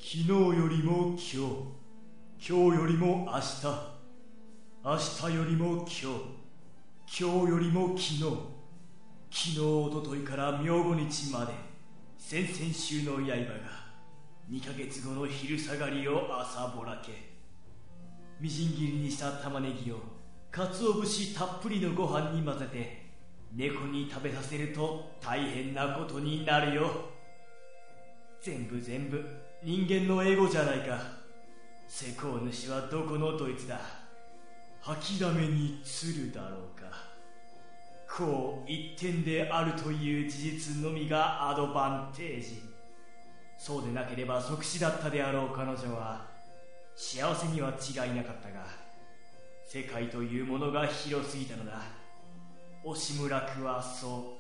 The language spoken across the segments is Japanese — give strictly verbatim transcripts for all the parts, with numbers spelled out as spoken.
日よりも今日、今日よりも明日、明日よりも今日、今日よりも昨日、昨日おとといから明後日まで、先々週の刃がにかげつごの昼下がりを朝ぼらけ、みじん切りにした玉ねぎを鰹節たっぷりのご飯に混ぜて猫に食べさせると大変なことになるよ。全部全部人間のエゴじゃないか。施工主はどこのどいつだ。吐きだめに鶴だろうか。こう一点であるという事実のみがアドバンテージ。そうでなければ即死だったであろう彼女は幸せには違いなかったが、世界というものが広すぎたのだ。押村区はそう。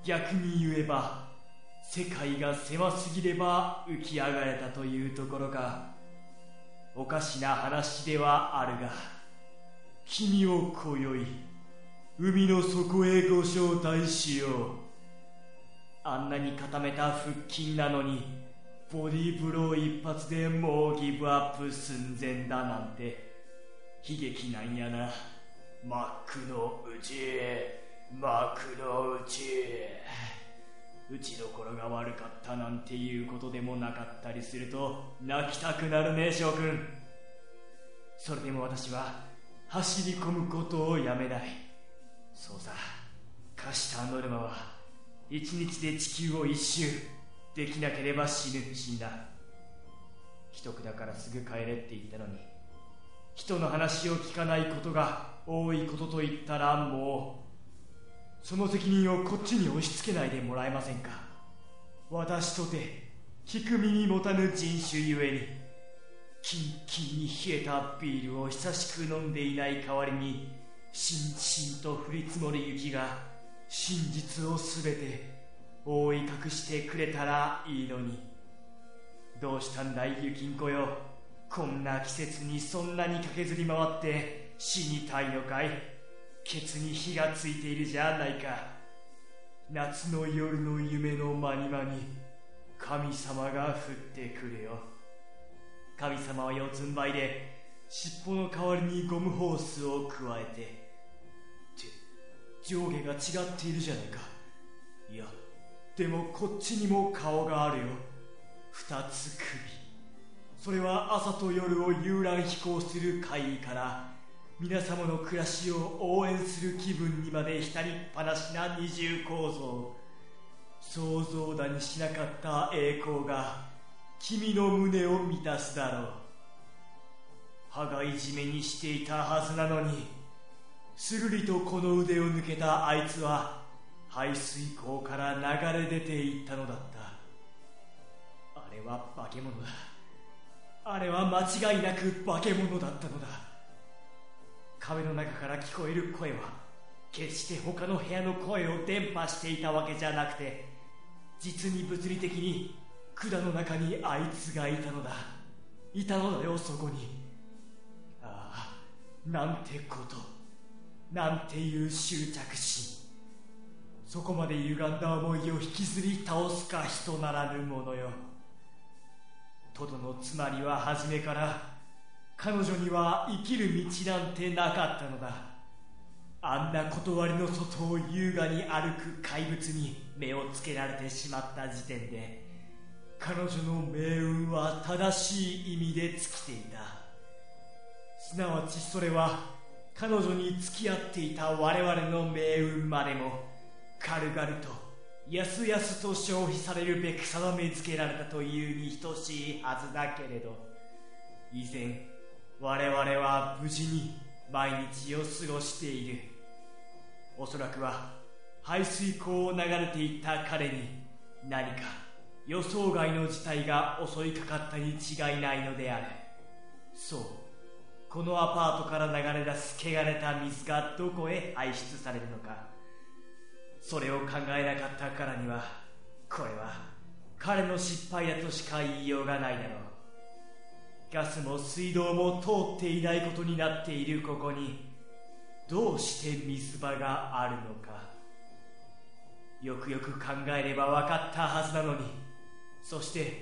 逆に言えば世界が狭すぎれば浮き上がれたというところか。おかしな話ではあるが、君を今宵海の底へご招待しよう。あんなに固めた腹筋なのにボディーブロー一発でもうギブアップ寸前だなんて悲劇なんやな。マックのうち、マックのうち、うちどころが悪かったなんていうことでもなかったりすると泣きたくなるね翔くん。それでも私は走り込むことをやめない。そうさ、カシタノルマは一日で地球を一周できなければ死ぬ。死んだ。既得だからすぐ帰れって言ったのに、人の話を聞かないことが多いことと言ったら、もうその責任をこっちに押し付けないでもらえませんか。私とて聞く耳持たぬ人種ゆえに、キンキンに冷えたビールを久しく飲んでいない代わりに、しんしんと降り積もる雪が真実をすべて覆い隠してくれたらいいのに。どうしたんだい雪んこよ。こんな季節にそんなに駆けずり回って死にたいのかい。ケツに火がついているじゃないか。夏の夜の夢の間に間に神様が降ってくるよ。神様は四つん這いで尻尾の代わりにゴムホースを加えて、って上下が違っているじゃないか。いやでもこっちにも顔があるよ。二つ首。それは朝と夜を遊覧飛行する会議から皆様の暮らしを応援する気分にまで浸りっぱなしな二重構造。想像だにしなかった栄光が君の胸を満たすだろう。歯がいじめにしていたはずなのに、するりとこの腕を抜けたあいつは排水溝から流れ出ていったのだった。あれは化け物だ。あれは間違いなく化け物だったのだ。壁の中から聞こえる声は決して他の部屋の声を伝播していたわけじゃなくて、実に物理的に管の中にあいつがいたのだ。いたのだよ、そこに。ああ、なんてこと、なんていう執着心。そこまで歪んだ思いを引きずり倒すか人ならぬものよ。トドのつまりは初めから彼女には生きる道なんてなかったのだ。あんな断りの外を優雅に歩く怪物に目をつけられてしまった時点で、彼女の命運は正しい意味で尽きていた。すなわちそれは彼女に付き合っていた我々の命運までも軽々とやすやすと消費されるべく定め付けられたというに等しいはずだけれど、以前我々は無事に毎日を過ごしている。おそらくは排水溝を流れていった彼に何か予想外の事態が襲いかかったに違いないのである。そう、このアパートから流れ出す汚れた水がどこへ排出されるのか、それを考えなかったからにはこれは彼の失敗だとしか言いようがないだろう。ガスも水道も通っていないことになっているここにどうして水場があるのか、よくよく考えれば分かったはずなのに、そして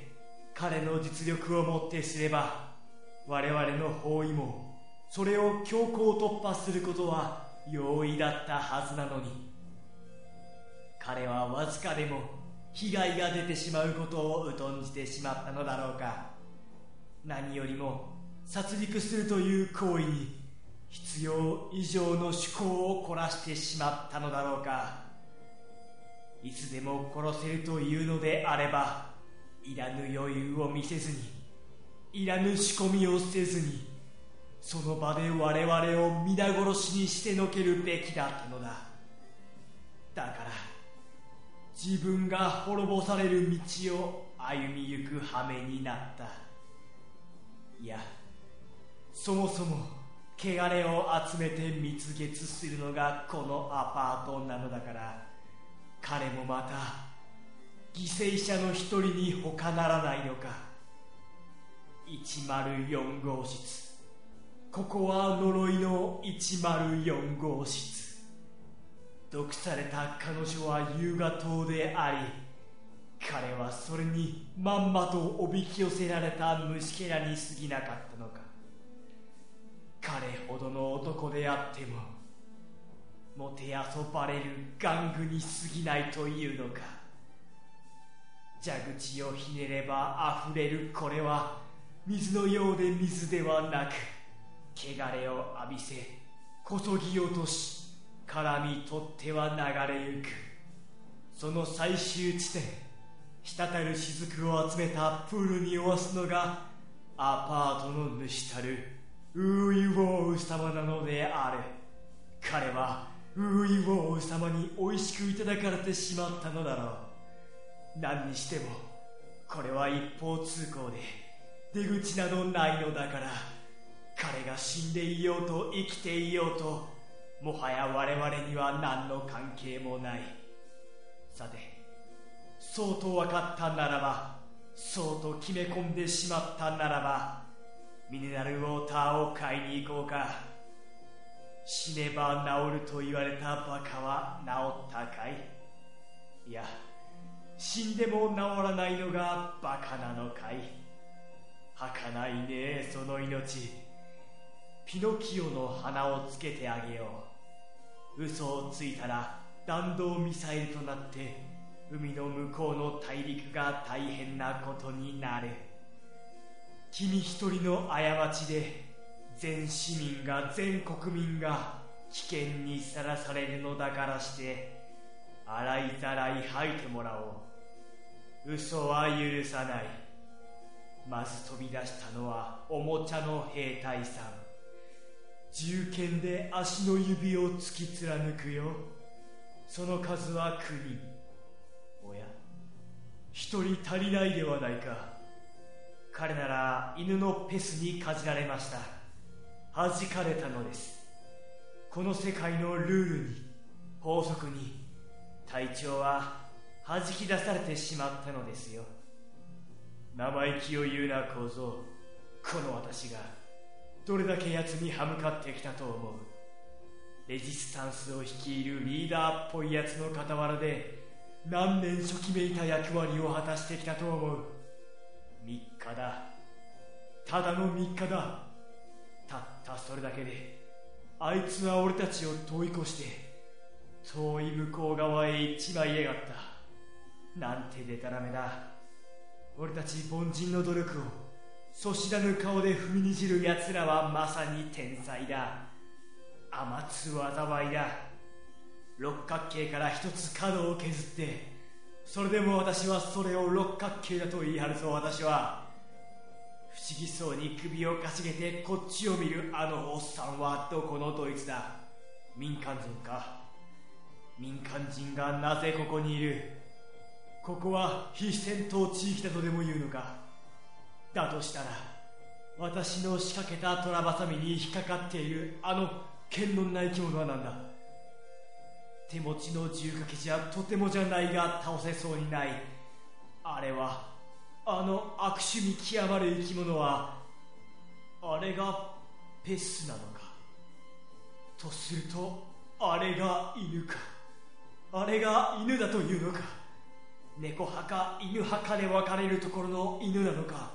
彼の実力をもってすれば、我々の包囲網、それを強行突破することは容易だったはずなのに、彼はわずかでも被害が出てしまうことを疎んじてしまったのだろうか。何よりも殺戮するという行為に必要以上の趣向を凝らしてしまったのだろうか。いつでも殺せるというのであれば、いらぬ余裕を見せずに、いらぬ仕込みをせずに、その場で我々を皆殺しにしてのけるべきだったのだ。だから自分が滅ぼされる道を歩みゆく羽目になった。いや、そもそも汚れを集めて蜜月するのがこのアパートなのだから、彼もまた犠牲者の一人に他ならないのか。いちまるよん号室、ここは呪いのいちまるよん号室。毒された彼女は優雅島であり、彼はそれにまんまとおびき寄せられた虫けらに過ぎなかったのか。彼ほどの男であってももてあそばれる玩具に過ぎないというのか。蛇口をひねればあふれるこれは水のようで水ではなく、汚れを浴びせこそぎ落とし絡み取っては流れゆく。その最終地点、滴る雫を集めたプールにおわすのがアパートの主たるウーイウォーウ様なのである。彼はウーイウォーウ様においしくいただかれてしまったのだろう。何にしてもこれは一方通行で出口などないのだから、彼が死んでいようと生きていようともはや我々には何の関係もない。さて、そうと分かったならば、そうと決め込んでしまったならば、ミネラルウォーターを買いに行こうか。死ねば治ると言われたバカは治ったかい。いや、死んでも治らないのがバカなのかい。儚いねその命。ピノキオの鼻をつけてあげよう。嘘をついたら弾道ミサイルとなって海の向こうの大陸が大変なことになる。君一人の過ちで全市民が全国民が危険にさらされるのだからして、洗いざらい吐いてもらおう。嘘は許さない。まず飛び出したのはおもちゃの兵隊さん。銃剣で足の指を突き貫くよ。その数はくにん。おや、一人足りないではないか。彼なら犬のペスにかじられました。弾かれたのです。この世界のルールに、法則に隊長は弾き出されてしまったのですよ。生意気を言うな小僧。この私がどれだけ奴に歯向かってきたと思う。レジスタンスを率いるリーダーっぽい奴の傍らで何年初期めいた役割を果たしてきたと思う。みっかだ。ただのみっかだ。たったそれだけであいつは俺たちを通り越して遠い向こう側へ行っちまいやがった。なんてデタラメだ。俺たち凡人の努力をそ知らぬ顔で踏みにじる奴らはまさに天才だ。甘つ災いだ。六角形から一つ角を削って、それでも私はそれを六角形だと言い張るぞ。私は不思議そうに首をかしげてこっちを見るあのおっさんはどこのドイツだ。民間人か。民間人がなぜここにいる。ここは非戦闘地域だとでも言うのか。だとしたら私の仕掛けたトラバサミに引っかかっているあの堅牢な生き物は何だ。手持ちの銃掛けじゃとてもじゃないが倒せそうにない。あれは、あの悪趣味極まる生き物は、あれがペスなのか。とするとあれが犬か。あれが犬だというのか。 猫派か犬派かで分かれるところの犬なのか。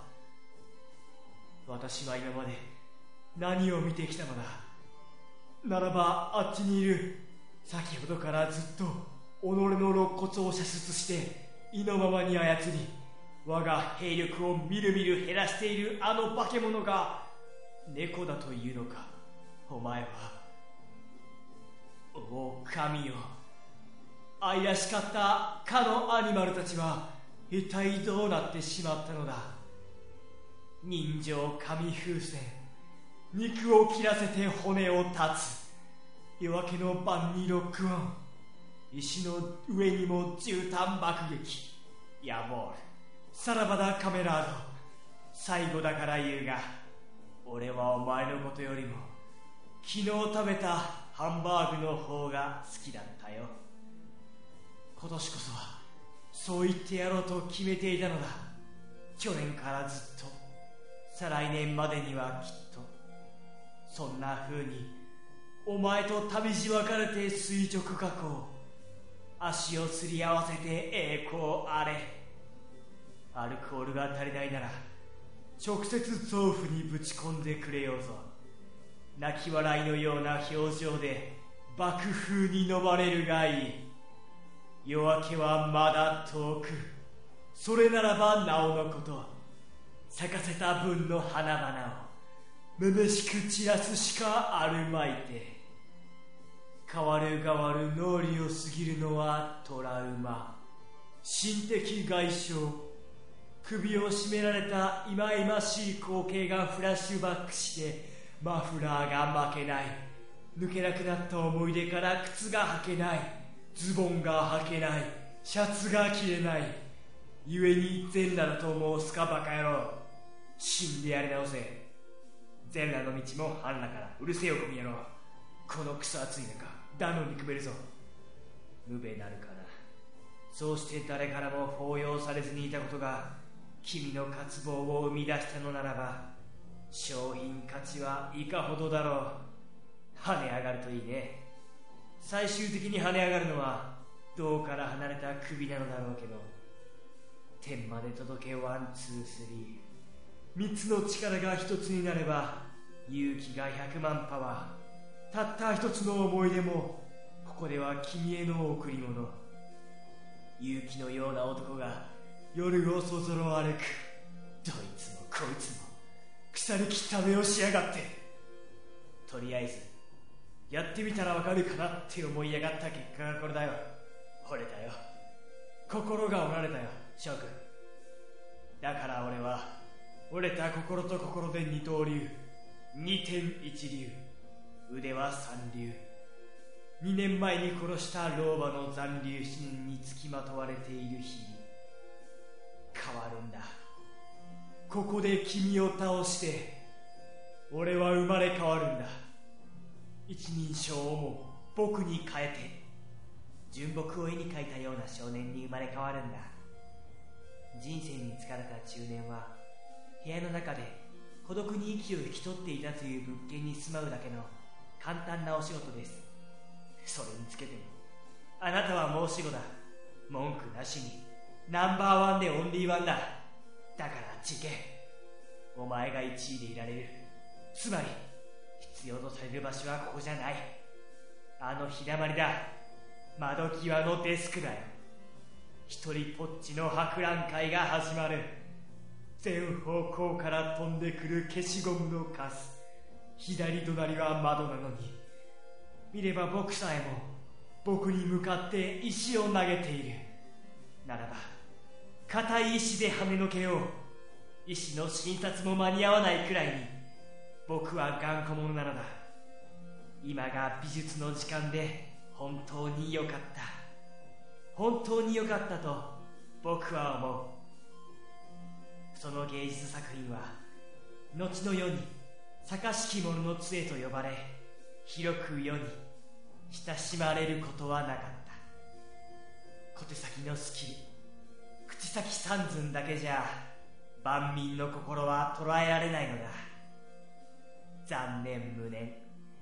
私は今まで何を見てきたのだ。ならばあっちにいる、先ほどからずっと己の肋骨を射出して意のままに操り、我が兵力をみるみる減らしているあの化け物が猫だというのか。お前は。おお神よ、愛らしかったかのアニマルたちは一体どうなってしまったのだ。人情紙風船、肉を切らせて骨を断つ、夜明けの晩にロックオン、石の上にも絨毯爆撃、ヤボール、さらばだカメラード。最後だから言うが、俺はお前のことよりも昨日食べたハンバーグの方が好きだったよ。今年こそはそう言ってやろうと決めていたのだ。去年からずっと、再来年までにはきっと。そんな風にお前と旅路分かれて垂直下降、足をすり合わせて栄光あれ。アルコールが足りないなら直接臓腑にぶち込んでくれようぞ。泣き笑いのような表情で爆風に飲まれるがいい。夜明けはまだ遠く、それならばなおのこと、咲かせた分の花々をめめしく散らすしかあるまいて。変わる変わる脳裏を過ぎるのはトラウマ、心的外傷。首を絞められた忌々しい光景がフラッシュバックして、マフラーが負けない、抜けなくなった思い出から靴が履けない、ズボンが履けない、シャツが着れない、故に全裸だと申すかバカ野郎。死んでやり直せ。全裸の道も半裸から、うるせえよこの野郎。この草暑い中暖炉にくべるぞ。無べなるかな。そうして誰からも抱擁されずにいたことが君の渇望を生み出したのならば、商品価値はいかほどだろう。跳ね上がるといいね。最終的に跳ね上がるのは胴から離れた首なのだろうけど、天まで届けワンツースリー、三つの力が一つになれば勇気が百万パワー。たった一つの思い出もここでは君への贈り物。勇気のような男が夜をそぞろ歩く。どいつもこいつも腐りきった目をしやがって。とりあえずやってみたらわかるかなって思いやがった結果がこれだよ。折れたよ、心が折られたよ諸君。だから俺は折れた心と心で二刀流、二天一流、腕は三流。二年前に殺した老婆の残留思念につきまとわれている日々、変わるんだ。ここで君を倒して俺は生まれ変わるんだ。一人称をも僕に変えて、純朴を絵に描いたような少年に生まれ変わるんだ。人生に疲れた中年は部屋の中で孤独に息を引き取っていたという物件に住まうだけの簡単なお仕事です。それにつけてもあなたは申し子だ。文句なしにナンバーワンでオンリーワンだ。だからあっち行け。お前が一位でいられる。つまり必要とされる場所はここじゃない。あの日だまりだ。窓際のデスクだよ。一人ぽっちの博覧会が始まる。全方向から飛んでくる消しゴムのカス。左隣は窓なのに、見れば僕さえも僕に向かって石を投げている。ならば硬い石で跳ねのけよう。石の診察も間に合わないくらいに僕は頑固者なのだ。今が美術の時間で本当に良かった。本当に良かったと僕は思う。その芸術作品は後の世に坂式者の杖と呼ばれ、広く世に親しまれることはなかった。小手先のスキル、口先三寸だけじゃ万民の心は捉えられないのだ。残念無念。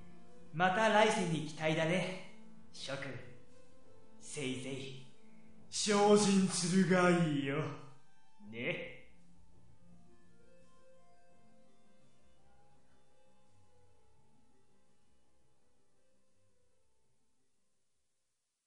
また来世に期待だね諸君。せいぜい精進するがいいよ。ね。